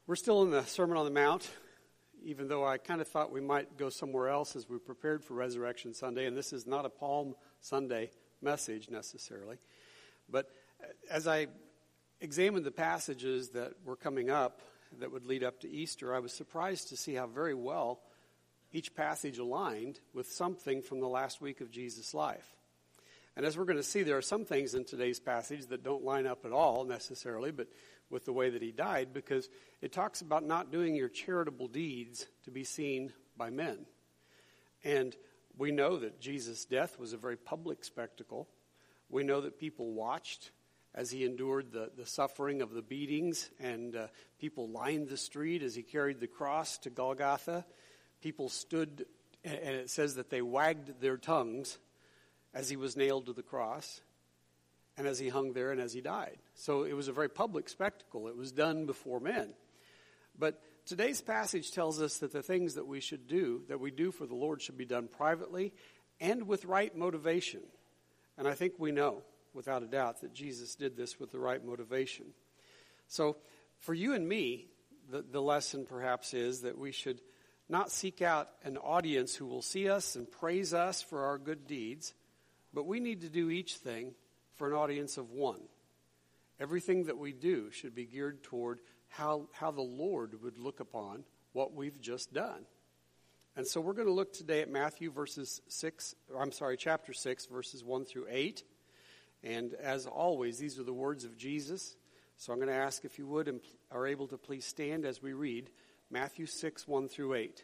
We're still in the Sermon on the Mount, even though I kind of thought we might go somewhere else as we prepared for Resurrection Sunday, and this is not a Palm Sunday message necessarily. But as I examined the passages that were coming up that would lead up to Easter, I was surprised to see how very well each passage aligned with something from the last week of Jesus' life. And as we're going to see, there are some things in today's passage that don't line up at all necessarily, but with the way that he died, because it talks about not doing your charitable deeds to be seen by men. And we know that Jesus' death was a very public spectacle. We know that people watched as he endured the suffering of the beatings, and people lined the street as he carried the cross to Golgotha. People stood, and it says that they wagged their tongues as he was nailed to the cross, and as he hung there and as he died. So it was a very public spectacle. It was done before men. But today's passage tells us that the things that we should do, that we do for the Lord, should be done privately and with right motivation. And I think we know, without a doubt, that Jesus did this with the right motivation. So for you and me, the lesson perhaps is that we should not seek out an audience who will see us and praise us for our good deeds, but we need to do each thing for an audience of one. Everything that we do should be geared toward how the Lord would look upon what we've just done. And so we're going to look today at chapter 6, verses 1 through 8. And as always, these are the words of Jesus. So I'm going to ask if you would and are able to please stand as we read Matthew 6, 1 through 8.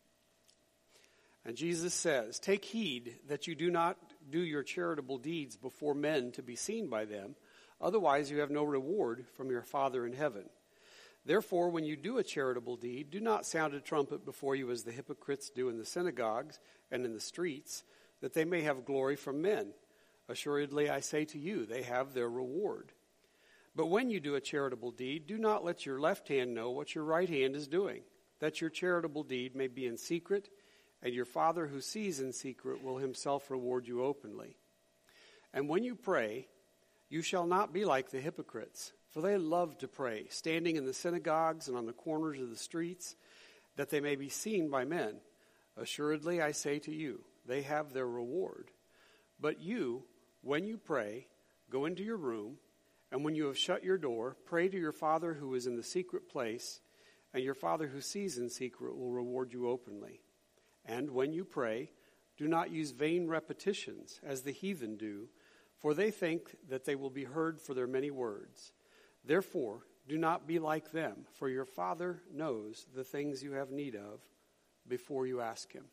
And Jesus says, "Take heed that you do not do your charitable deeds before men to be seen by them. Otherwise you have no reward from your Father in heaven. Therefore, when you do a charitable deed, do not sound a trumpet before you as the hypocrites do in the synagogues and in the streets, that they may have glory from men. Assuredly, I say to you, they have their reward. But when you do a charitable deed, do not let your left hand know what your right hand is doing, that your charitable deed may be in secret, and your Father who sees in secret will himself reward you openly. And when you pray, you shall not be like the hypocrites, for they love to pray, standing in the synagogues and on the corners of the streets, that they may be seen by men. Assuredly, I say to you, they have their reward. But you, when you pray, go into your room, and when you have shut your door, pray to your Father who is in the secret place, and your Father who sees in secret will reward you openly. And when you pray, do not use vain repetitions, as the heathen do, for they think that they will be heard for their many words. Therefore, do not be like them, for your Father knows the things you have need of before you ask him."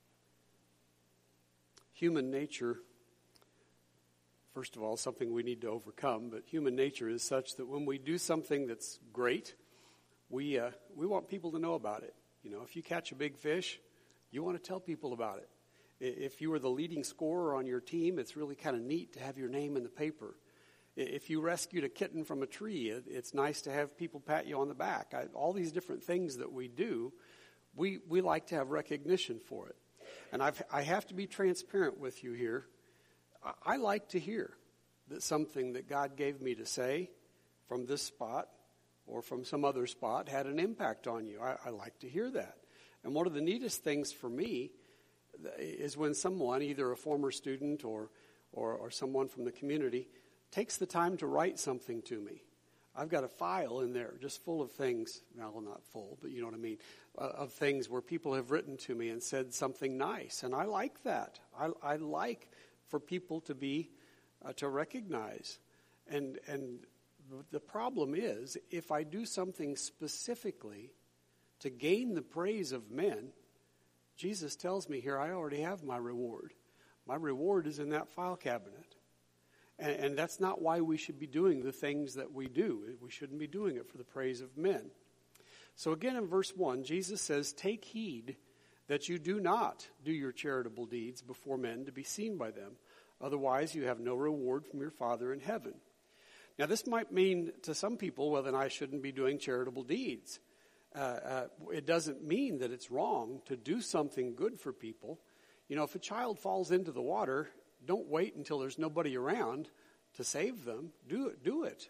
Human nature, first of all, is something we need to overcome, but human nature is such that when we do something that's great, we want people to know about it. You know, if you catch a big fish, you want to tell people about it. If you were the leading scorer on your team, it's really kind of neat to have your name in the paper. If you rescued a kitten from a tree, it's nice to have people pat you on the back. All these different things that we do, we like to have recognition for it. And I have to be transparent with you here. I like to hear that something that God gave me to say from this spot or from some other spot had an impact on you. I like to hear that. And one of the neatest things for me is when someone, either a former student or someone from the community, takes the time to write something to me. I've got a file in there just full of things, well, not full, but you know what I mean, of things where people have written to me and said something nice. And I like that. I like for people to be, to recognize. And the problem is, if I do something specifically to gain the praise of men, Jesus tells me here, I already have my reward. My reward is in that file cabinet. And that's not why we should be doing the things that we do. We shouldn't be doing it for the praise of men. So again in verse 1, Jesus says, "Take heed that you do not do your charitable deeds before men to be seen by them. Otherwise you have no reward from your Father in heaven." Now this might mean to some people, well then I shouldn't be doing charitable deeds. It doesn't mean that it's wrong to do something good for people. You know, if a child falls into the water, don't wait until there's nobody around to save them. Do it.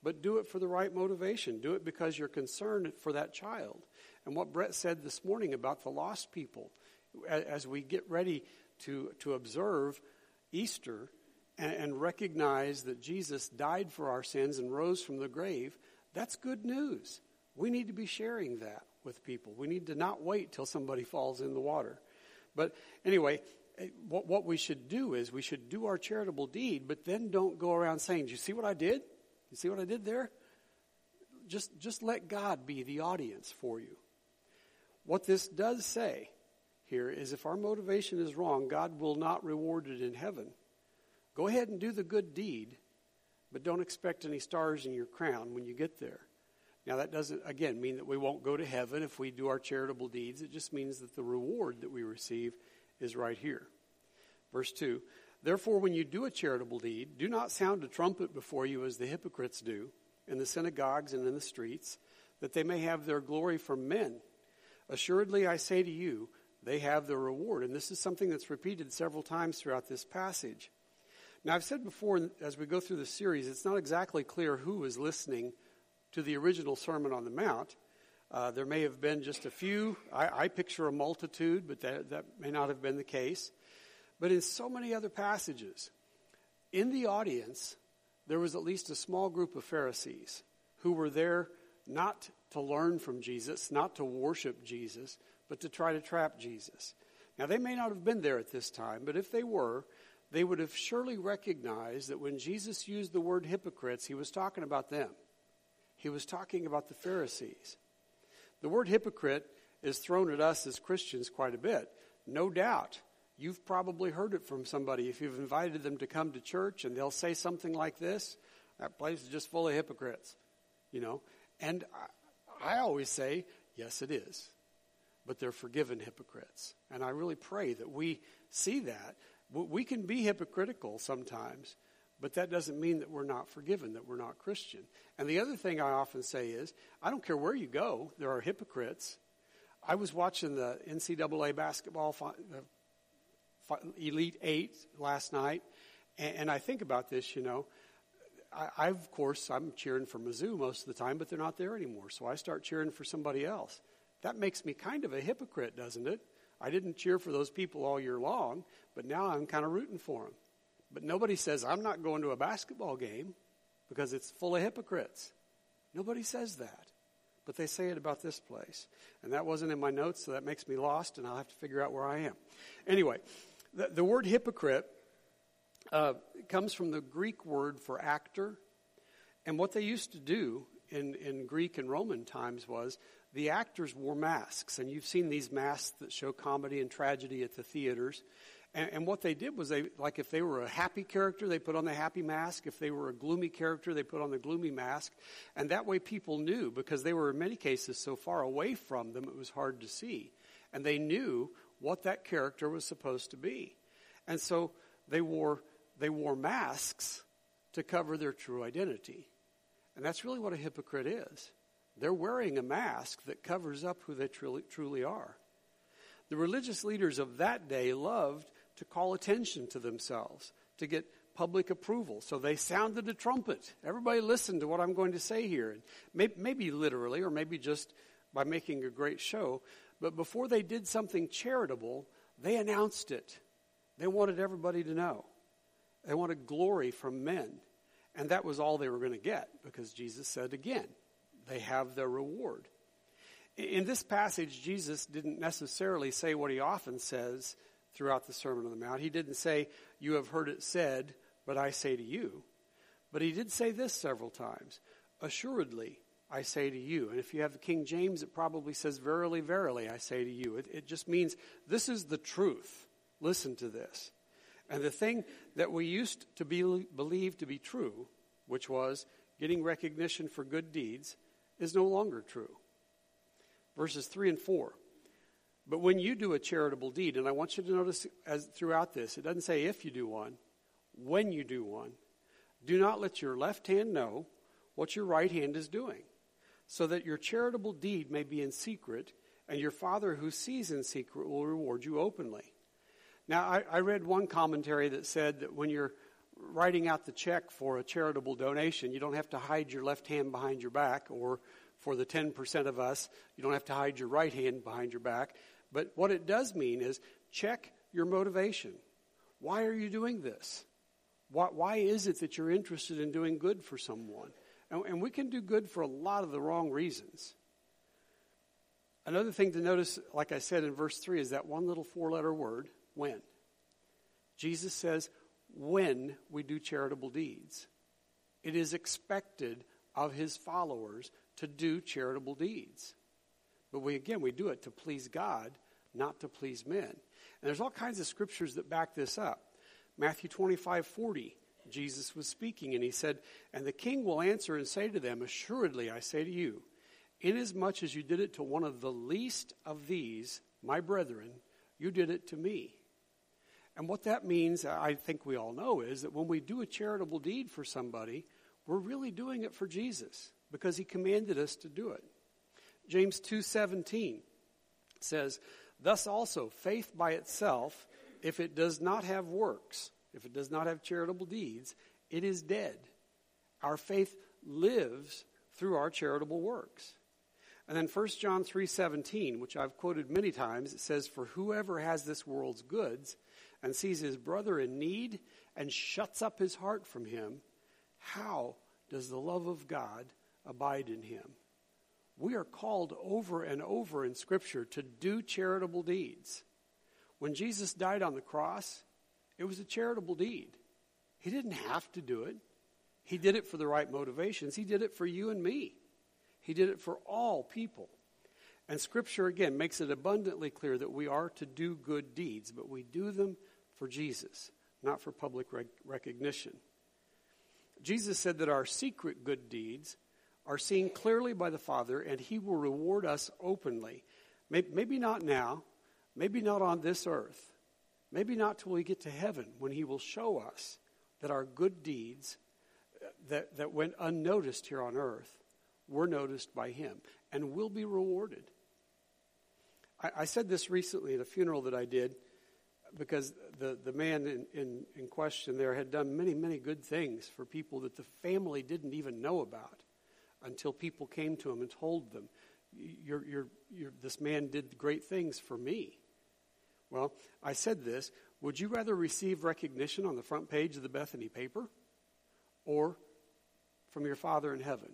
but do it for the right motivation. Do it because you're concerned for that child. And what Brett said this morning about the lost people, as we get ready to observe Easter and recognize that Jesus died for our sins and rose from the grave, that's good news. We need to be sharing that with people. We need to not wait till somebody falls in the water. But anyway, what we should do is we should do our charitable deed, but then don't go around saying, "Do you see what I did? You see what I did there?" Just let God be the audience for you. What this does say here is if our motivation is wrong, God will not reward it in heaven. Go ahead and do the good deed, but don't expect any stars in your crown when you get there. Now, that doesn't, again, mean that we won't go to heaven if we do our charitable deeds. It just means that the reward that we receive is right here. Verse 2, "Therefore, when you do a charitable deed, do not sound a trumpet before you as the hypocrites do in the synagogues and in the streets, that they may have their glory from men. Assuredly, I say to you, they have their reward." And this is something that's repeated several times throughout this passage. Now, I've said before, as we go through the series, it's not exactly clear who is listening to the original Sermon on the Mount. There may have been just a few. I picture a multitude, but that may not have been the case. But in so many other passages, in the audience, there was at least a small group of Pharisees who were there not to learn from Jesus, not to worship Jesus, but to try to trap Jesus. Now, they may not have been there at this time, but if they were, they would have surely recognized that when Jesus used the word hypocrites, he was talking about them. He was talking about the Pharisees. The word hypocrite is thrown at us as Christians quite a bit. No doubt, you've probably heard it from somebody. If you've invited them to come to church and they'll say something like this, "That place is just full of hypocrites," And I always say, yes, it is. But they're forgiven hypocrites. And I really pray that we see that. We can be hypocritical sometimes, but that doesn't mean that we're not forgiven, that we're not Christian. And the other thing I often say is, I don't care where you go, there are hypocrites. I was watching the NCAA basketball Elite Eight last night, and I think about this, of course, I'm cheering for Mizzou most of the time, but they're not there anymore, so I start cheering for somebody else. That makes me kind of a hypocrite, doesn't it? I didn't cheer for those people all year long, but now I'm kind of rooting for them. But nobody says, "I'm not going to a basketball game because it's full of hypocrites." Nobody says that, but they say it about this place. And that wasn't in my notes, so that makes me lost, and I'll have to figure out where I am. Anyway, the word hypocrite comes from the Greek word for actor. And what they used to do in Greek and Roman times was the actors wore masks. And you've seen these masks that show comedy and tragedy at the theaters. And what they did was if they were a happy character, they put on the happy mask. If they were a gloomy character, they put on the gloomy mask. And that way people knew, because they were in many cases so far away from them, it was hard to see. And they knew what that character was supposed to be. And so they wore masks to cover their true identity. And that's really what a hypocrite is. They're wearing a mask that covers up who they truly are. The religious leaders of that day loved to call attention to themselves, to get public approval. So they sounded a trumpet. Everybody listen to what I'm going to say here. And maybe literally, or maybe just by making a great show. But before they did something charitable, they announced it. They wanted everybody to know. They wanted glory from men. And that was all they were going to get, because Jesus said again, they have their reward. In this passage, Jesus didn't necessarily say what he often says throughout the Sermon on the Mount. He didn't say, "You have heard it said, but I say to you." But he did say this several times, "Assuredly, I say to you." And if you have the King James, it probably says, "Verily, verily, I say to you." It just means this is the truth. Listen to this. And the thing that we used to believe to be true, which was getting recognition for good deeds, is no longer true. Verses 3 and 4. But when you do a charitable deed, and I want you to notice throughout this, it doesn't say if you do one, when you do one, do not let your left hand know what your right hand is doing, so that your charitable deed may be in secret, and your Father who sees in secret will reward you openly. Now, I read one commentary that said that when you're writing out the check for a charitable donation, you don't have to hide your left hand behind your back, or for the 10% of us, you don't have to hide your right hand behind your back. But what it does mean is check your motivation. Why are you doing this? Why is it that you're interested in doing good for someone? And we can do good for a lot of the wrong reasons. Another thing to notice, like I said in verse 3, is that one little 4-letter word, when. Jesus says, when we do charitable deeds. It is expected of his followers to do charitable deeds. But we do it to please God, not to please men. And there's all kinds of scriptures that back this up. Matthew 25:40, Jesus was speaking, and he said, and the king will answer and say to them, assuredly I say to you, inasmuch as you did it to one of the least of these, my brethren, you did it to me. And what that means, I think we all know, is that when we do a charitable deed for somebody, we're really doing it for Jesus, because he commanded us to do it. James 2:17 says, thus also faith by itself, if it does not have works, if it does not have charitable deeds, it is dead. Our faith lives through our charitable works. And then 1 John 3:17, which I've quoted many times, it says, for whoever has this world's goods and sees his brother in need and shuts up his heart from him, how does the love of God abide in him? We are called over and over in Scripture to do charitable deeds. When Jesus died on the cross, it was a charitable deed. He didn't have to do it. He did it for the right motivations. He did it for you and me. He did it for all people. And Scripture, again, makes it abundantly clear that we are to do good deeds, but we do them for Jesus, not for public recognition. Jesus said that our secret good deeds are seen clearly by the Father, and he will reward us openly. Maybe not now, maybe not on this earth, maybe not till we get to heaven, when he will show us that our good deeds that went unnoticed here on earth were noticed by him and will be rewarded. I said this recently at a funeral that I did, because the man in question there had done many, many good things for people that the family didn't even know about until people came to him and told them, this man did great things for me. Well, I said this, would you rather receive recognition on the front page of the Bethany paper or from your Father in heaven?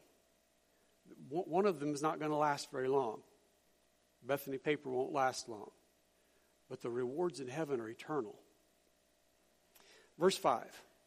One of them is not going to last very long. Bethany paper won't last long. But the rewards in heaven are eternal. Verse 5.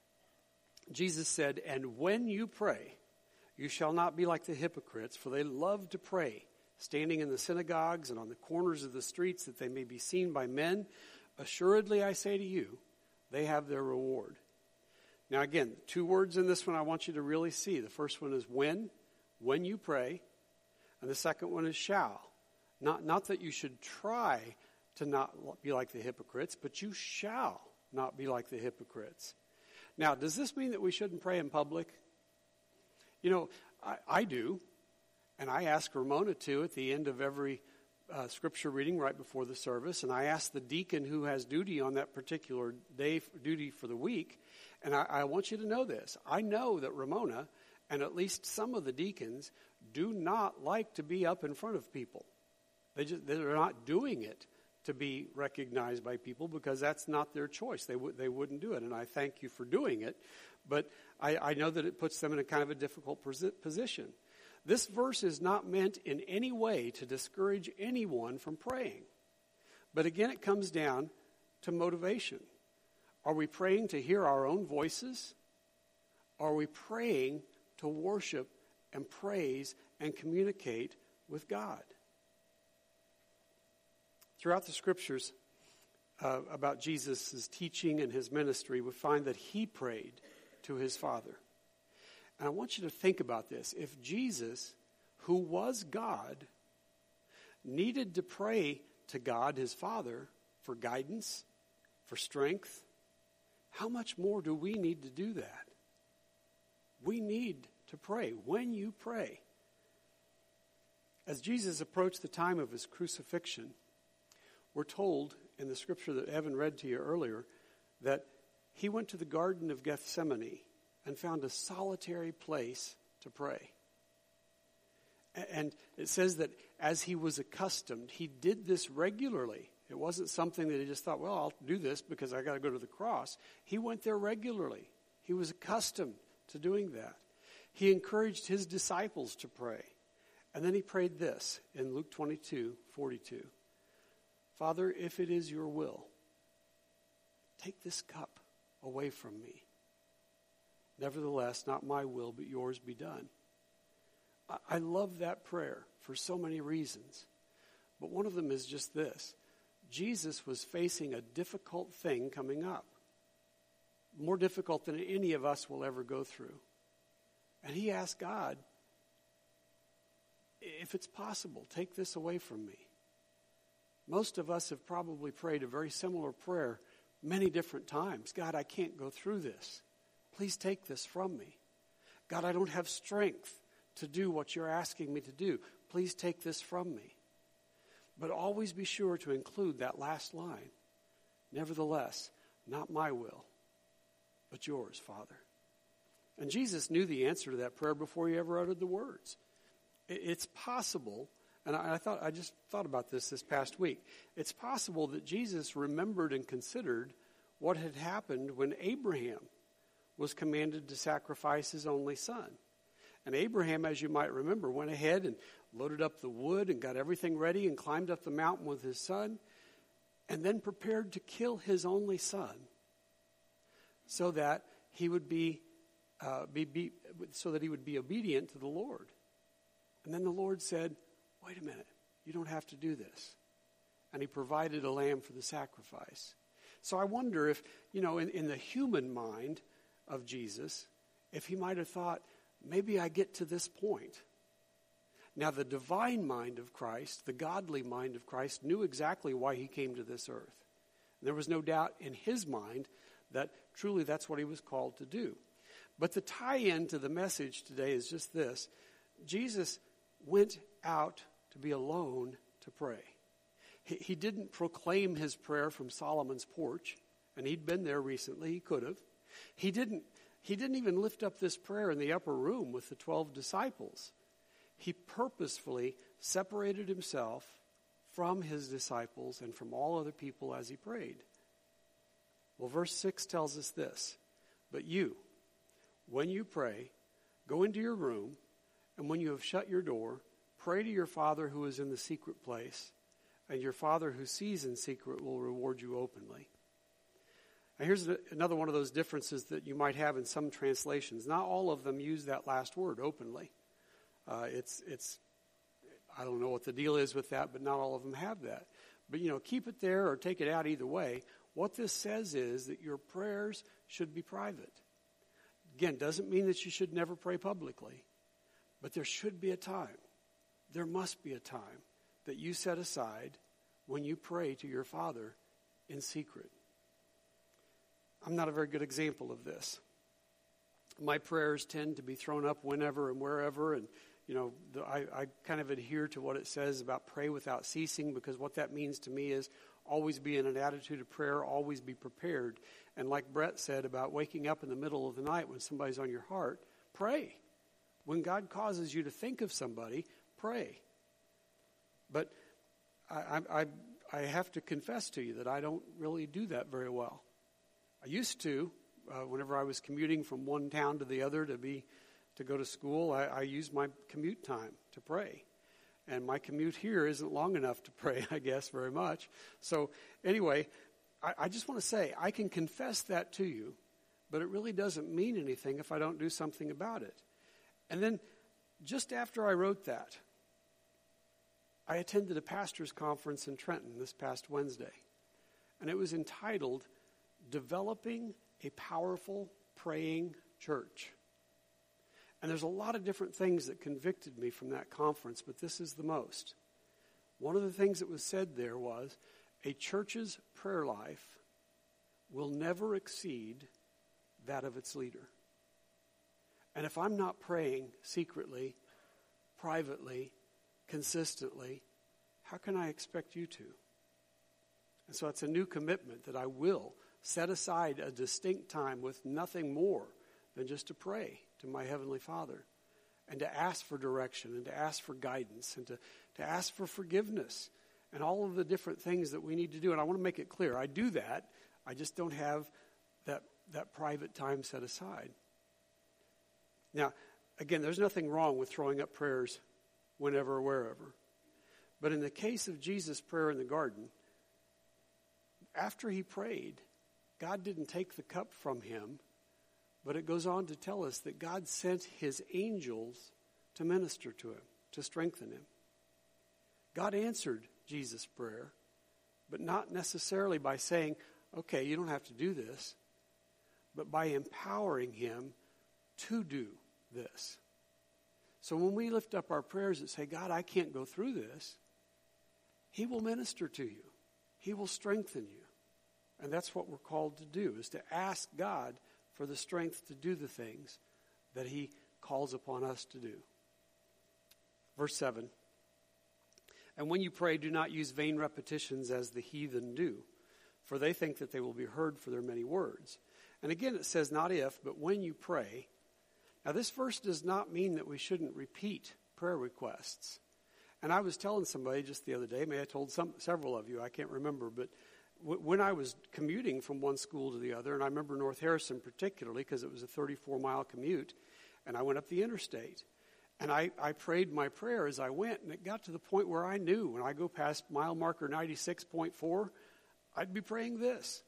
Jesus said, and when you pray, you shall not be like the hypocrites, for they love to pray, standing in the synagogues and on the corners of the streets, that they may be seen by men. Assuredly, I say to you, they have their reward. Now again, 2 words in this one I want you to really see. The first one is when you pray, and the second one is shall. Not that you should try to not be like the hypocrites, but you shall not be like the hypocrites. Now, does this mean that we shouldn't pray in public? You know, I do, and I ask Ramona to at the end of every scripture reading right before the service, and I ask the deacon who has duty on that particular day, duty for the week, and I want you to know this. I know that Ramona and at least some of the deacons do not like to be up in front of people. They're not doing it to be recognized by people, because that's not their choice. They wouldn't do it, and I thank you for doing it. But I know that it puts them in a kind of a difficult position. This verse is not meant in any way to discourage anyone from praying. But again, it comes down to motivation. Are we praying to hear our own voices? Are we praying to worship and praise and communicate with God? Throughout the scriptures about Jesus' teaching and his ministry, we find that he prayed to his Father. And I want you to think about this. If Jesus, who was God, needed to pray to God, his Father, for guidance, for strength, how much more do we need to do that? We need to pray. When you pray, as Jesus approached the time of his crucifixion, we're told in the scripture that Evan read to you earlier that he went to the Garden of Gethsemane and found a solitary place to pray. And it says that as he was accustomed, he did this regularly. It wasn't something that he just thought, well, I'll do this because I got to go to the cross. He went there regularly. He was accustomed to doing that. He encouraged his disciples to pray. And then he prayed this in Luke 22:42. Father, if it is your will, take this cup away from me. Nevertheless, not my will, but yours be done. I love that prayer for so many reasons. But one of them is just this. Jesus was facing a difficult thing coming up. More difficult than any of us will ever go through. And he asked God, if it's possible, take this away from me. Most of us have probably prayed a very similar prayer many different times. God, I can't go through this. Please take this from me. God, I don't have strength to do what you're asking me to do. Please take this from me. But always be sure to include that last line. Nevertheless, not my will, but yours, Father. And Jesus knew the answer to that prayer before he ever uttered the words. It's possible, and I just thought about this past week. It's possible that Jesus remembered and considered what had happened when Abraham was commanded to sacrifice his only son. And Abraham, as you might remember, went ahead and loaded up the wood and got everything ready and climbed up the mountain with his son and then prepared to kill his only son so that he would be obedient to the Lord. And then the Lord said, wait a minute, you don't have to do this. And he provided a lamb for the sacrifice. So I wonder if, in the human mind of Jesus, if he might have thought, maybe I get to this point. Now, the divine mind of Christ, the godly mind of Christ, knew exactly why he came to this earth. And there was no doubt in his mind that truly that's what he was called to do. But the tie-in to the message today is just this. Jesus went out to be alone to pray. He didn't proclaim his prayer from Solomon's porch, and he'd been there recently. He could have. He didn't even lift up this prayer in the upper room with the 12 disciples. He purposefully separated himself from his disciples and from all other people as he prayed. Well, verse 6 tells us this. But you, when you pray, go into your room, and when you have shut your door, pray to your Father who is in the secret place, and your Father who sees in secret will reward you openly. Now here's another one of those differences that you might have in some translations. Not all of them use that last word, openly. I don't know what the deal is with that, but not all of them have that. But, keep it there or take it out either way. What this says is that your prayers should be private. Again, doesn't mean that you should never pray publicly, but there should be a time. There must be a time that you set aside when you pray to your Father in secret. I'm not a very good example of this. My prayers tend to be thrown up whenever and wherever, and I kind of adhere to what it says about pray without ceasing, because what that means to me is always be in an attitude of prayer, always be prepared. And like Brett said about waking up in the middle of the night when somebody's on your heart, pray. When God causes you to think of somebody, pray. But I have to confess to you that I don't really do that very well. I used to, whenever I was commuting from one town to the other to go to school, I used my commute time to pray. And my commute here isn't long enough to pray, I guess, very much. So anyway, I just want to say, I can confess that to you, but it really doesn't mean anything if I don't do something about it. And then just after I wrote that, I attended a pastor's conference in Trenton this past Wednesday. And it was entitled, Developing a Powerful Praying Church. And there's a lot of different things that convicted me from that conference, but this is the most. One of the things that was said there was, a church's prayer life will never exceed that of its leader. And if I'm not praying secretly, privately, consistently, how can I expect you to? And so it's a new commitment that I will set aside a distinct time with nothing more than just to pray to my Heavenly Father and to ask for direction and to ask for guidance and to ask for forgiveness and all of the different things that we need to do. And I want to make it clear, I do that. I just don't have that private time set aside. Now, again, there's nothing wrong with throwing up prayers whenever or wherever. But in the case of Jesus' prayer in the garden, after he prayed, God didn't take the cup from him, but it goes on to tell us that God sent his angels to minister to him, to strengthen him. God answered Jesus' prayer, but not necessarily by saying, okay, you don't have to do this, but by empowering him to do this. So when we lift up our prayers and say, God, I can't go through this, he will minister to you. He will strengthen you. And that's what we're called to do, is to ask God for the strength to do the things that he calls upon us to do. Verse 7. And when you pray, do not use vain repetitions as the heathen do, for they think that they will be heard for their many words. And again, it says not if, but when you pray. Now, this verse does not mean that we shouldn't repeat prayer requests. And I was telling somebody just the other day, maybe I told several of you, I can't remember, but when I was commuting from one school to the other, and I remember North Harrison particularly because it was a 34-mile commute, and I went up the interstate. And I prayed my prayer as I went, and it got to the point where I knew when I go past mile marker 96.4, I'd be praying this.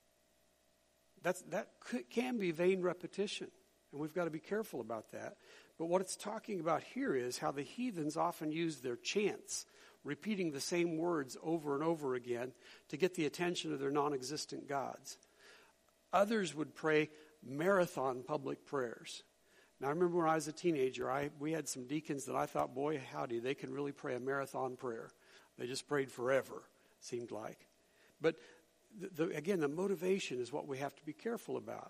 That can be vain repetition, and we've got to be careful about that. But what it's talking about here is how the heathens often use their chants, repeating the same words over and over again to get the attention of their non-existent gods. Others would pray marathon public prayers. Now, I remember when I was a teenager, we had some deacons that I thought, boy, howdy, they can really pray a marathon prayer. They just prayed forever, seemed like. But again, the motivation is what we have to be careful about.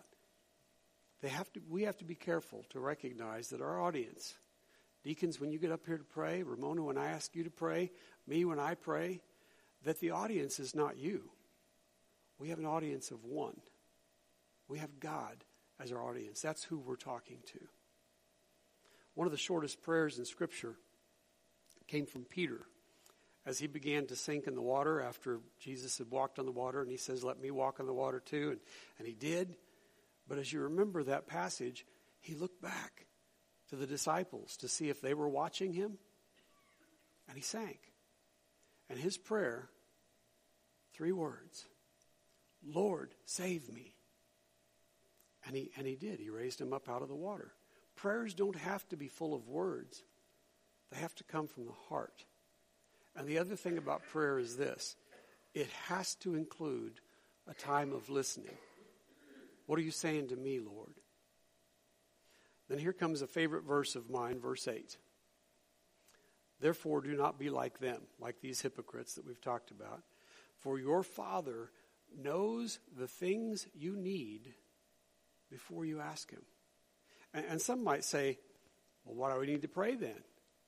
We have to be careful to recognize that our audience, deacons, when you get up here to pray, Ramona, when I ask you to pray, me when I pray, that the audience is not you. We have an audience of one. We have God as our audience. That's who we're talking to. One of the shortest prayers in Scripture came from Peter as he began to sink in the water after Jesus had walked on the water, and he says, let me walk on the water too, and he did. But as you remember that passage, he looked back to the disciples to see if they were watching him, and he sank. And his prayer, 3 words, Lord, save me. And he did. He raised him up out of the water. Prayers don't have to be full of words. They have to come from the heart. And the other thing about prayer is this. It has to include a time of listening. What are you saying to me, Lord? Then here comes a favorite verse of mine, verse 8. Therefore, do not be like them, like these hypocrites that we've talked about. For your Father knows the things you need before you ask him. And some might say, well, why do we need to pray then?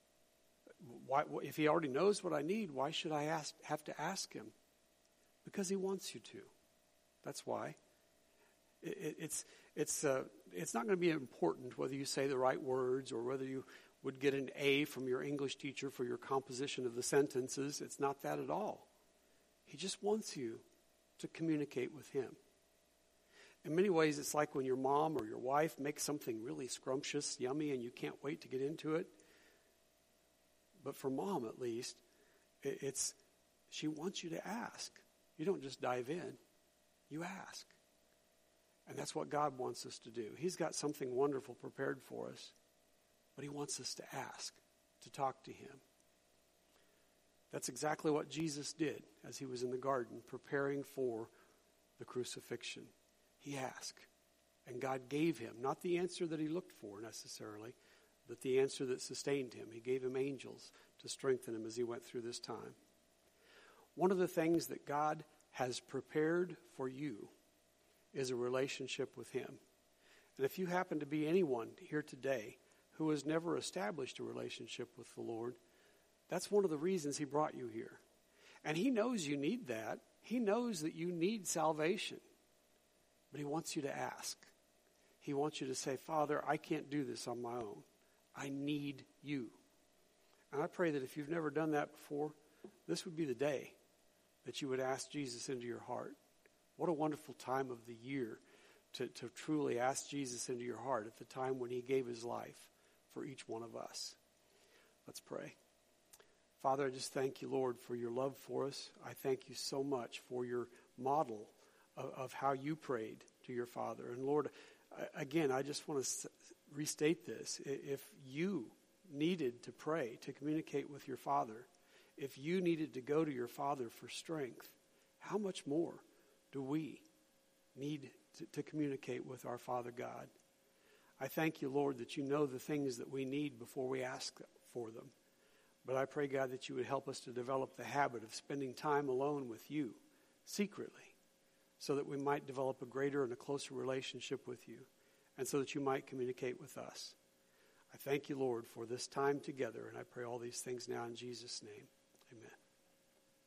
Why, if he already knows what I need, why should I have to ask him? Because he wants you to. That's why. It's not going to be important whether you say the right words or whether you would get an A from your English teacher for your composition of the sentences. It's not that at all. He just wants you to communicate with him. In many ways, it's like when your mom or your wife makes something really scrumptious, yummy, and you can't wait to get into it. But for mom, at least, she wants you to ask. You don't just dive in. You ask. And that's what God wants us to do. He's got something wonderful prepared for us, but he wants us to ask, to talk to him. That's exactly what Jesus did as he was in the garden preparing for the crucifixion. He asked, and God gave him, not the answer that he looked for necessarily, but the answer that sustained him. He gave him angels to strengthen him as he went through this time. One of the things that God has prepared for you is a relationship with him. And if you happen to be anyone here today who has never established a relationship with the Lord, that's one of the reasons he brought you here. And he knows you need that. He knows that you need salvation. But he wants you to ask. He wants you to say, Father, I can't do this on my own. I need you. And I pray that if you've never done that before, this would be the day that you would ask Jesus into your heart. What a wonderful time of the year to truly ask Jesus into your heart at the time when he gave his life for each one of us. Let's pray. Father, I just thank you, Lord, for your love for us. I thank you so much for your model of how you prayed to your Father. And Lord, again, I just want to restate this. If you needed to pray, to communicate with your Father, if you needed to go to your Father for strength, how much more do we need to communicate with our Father God? I thank you, Lord, that you know the things that we need before we ask for them. But I pray, God, that you would help us to develop the habit of spending time alone with you, secretly, so that we might develop a greater and a closer relationship with you, and so that you might communicate with us. I thank you, Lord, for this time together, and I pray all these things now in Jesus' name. Amen.